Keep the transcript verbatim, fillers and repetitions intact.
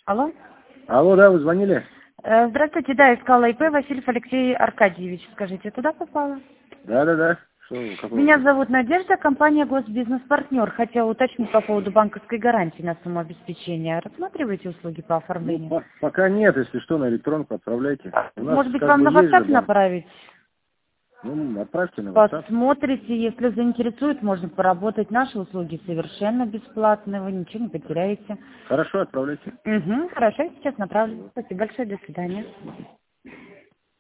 Алло? Алло, да, вы звонили? Э, Здравствуйте, да, искала ИП Васильев Алексей Аркадьевич. Скажите, туда попала? Да, да, да. Что, какой Меня вопрос? зовут Надежда, компания Госбизнес-партнер. Хотела уточнить по поводу банковской гарантии на сумму обеспечения. Рассматриваете услуги по Ну, оформлению? по- пока нет, если что, на электронку отправляйте. У нас Может быть, как вам бы на есть же WhatsApp банк. направить? Ну, отправьте на WhatsApp. Посмотрите, если заинтересует, можно поработать. Наши услуги совершенно бесплатные, вы ничего не потеряете. Хорошо, отправляйте. Угу, хорошо, я сейчас направлю. Спасибо большое, до свидания.